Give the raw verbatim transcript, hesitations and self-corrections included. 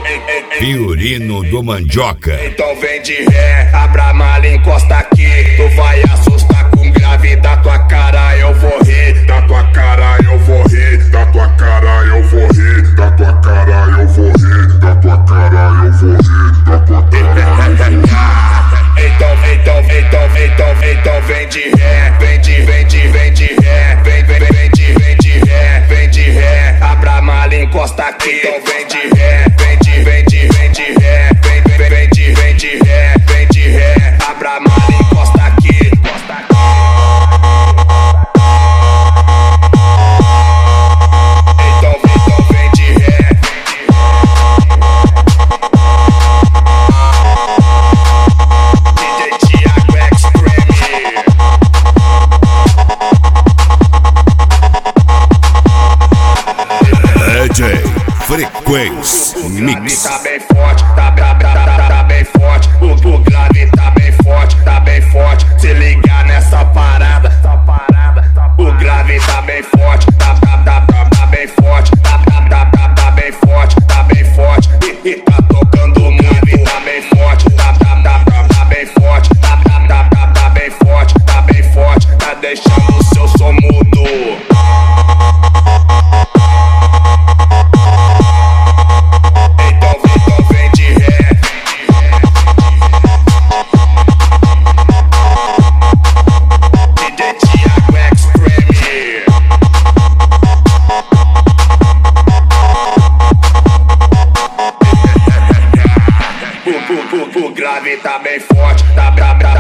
Fiorino do Mandioca. Então vem de ré, abra a mala, encosta aqui. Tu vai assustar com grave da tua cara, eu vou rir. Da tua cara eu vou rir. Da tua cara eu vou rir. Da tua cara eu vou rir. Da tua cara eu vou rir. Da tua cara eu vou rir. Então, então, então, então, então vem de ré. Vem de, vem de, vem de ré. Vem, vem, vem de, vem de ré. Vem de ré, abra a mala, encosta aqui. Então vem de ré. Vem de, vem de, vem de ré. Vem, vem, vem de, vem de ré. Vem de ré, abra a mala, encosta aqui. Encosta aqui. Então, então vem de ré. D J Thiago Extreme. D J Frequência Mix. Tá bem forte, tá, tá, tá, tá, tá bem forte. O, o grave tá bem forte, tá bem forte. Se ligar nessa parada, essa parada, o grave tá bem forte, tá, tá, tá, tá, tá bem forte, tá, tá, tá, tá, tá bem forte, tá bem forte. E, e tá tocando o grave, tá bem forte, tá, tá, tá, tá, tá bem forte, tá, tá, tá, tá, tá bem forte, tá bem forte. Tá deixando o seu som mudo. O grave tá bem forte, tá, tá, tá,